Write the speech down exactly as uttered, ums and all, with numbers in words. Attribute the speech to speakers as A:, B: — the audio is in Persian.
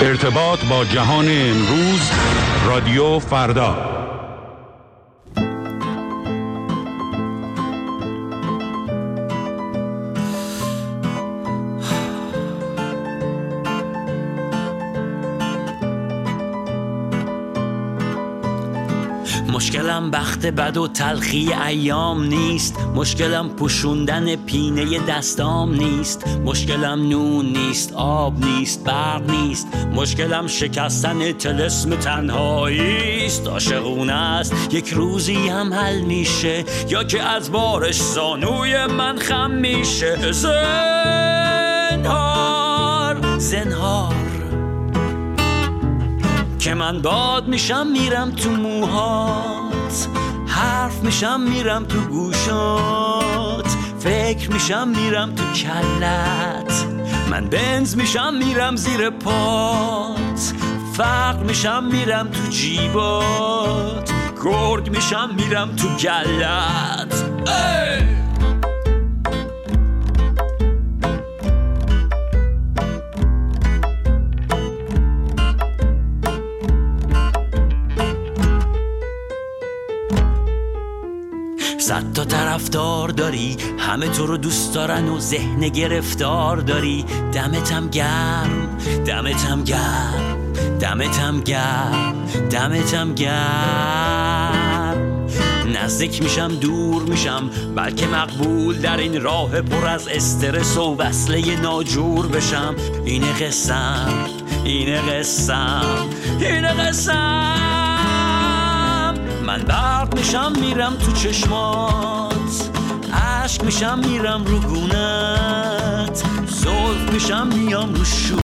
A: ارتباط با جهان امروز، رادیو فردا.
B: مشکلم بخت بد و تلخی ایام نیست، مشکلم پوشوندن پینه دستام نیست، مشکلم نون نیست، آب نیست، برق نیست، مشکلم شکستن طلسم تنهایی است. عاشقونه است یک روزی هم حل میشه، یا که از بارش زانوی من خم میشه. زنهار زنهار که من باد میشم میرم تو موهات، حرف میشم میرم تو گوشات، فکر میشم میرم تو کلت، من بنز میشم میرم زیر پات، فقر میشم میرم تو جیبات، گرگ میشم میرم تو گلت. ای! صد تا طرفدار داری، همه تو رو دوست دارن و ذهن گرفتار داری. دمتم گرم، دمتم گرم، دمتم گرم، دمتم گرم. نزدیک میشم دور میشم، بلکه مقبول در این راه پر از استرس و وصله ناجور بشم. اینه قسم، اینه قسم، اینه قسم. من برق میشم میرم تو چشمات، عشق میشم میرم رو گونت، زلف میشم میام رو شو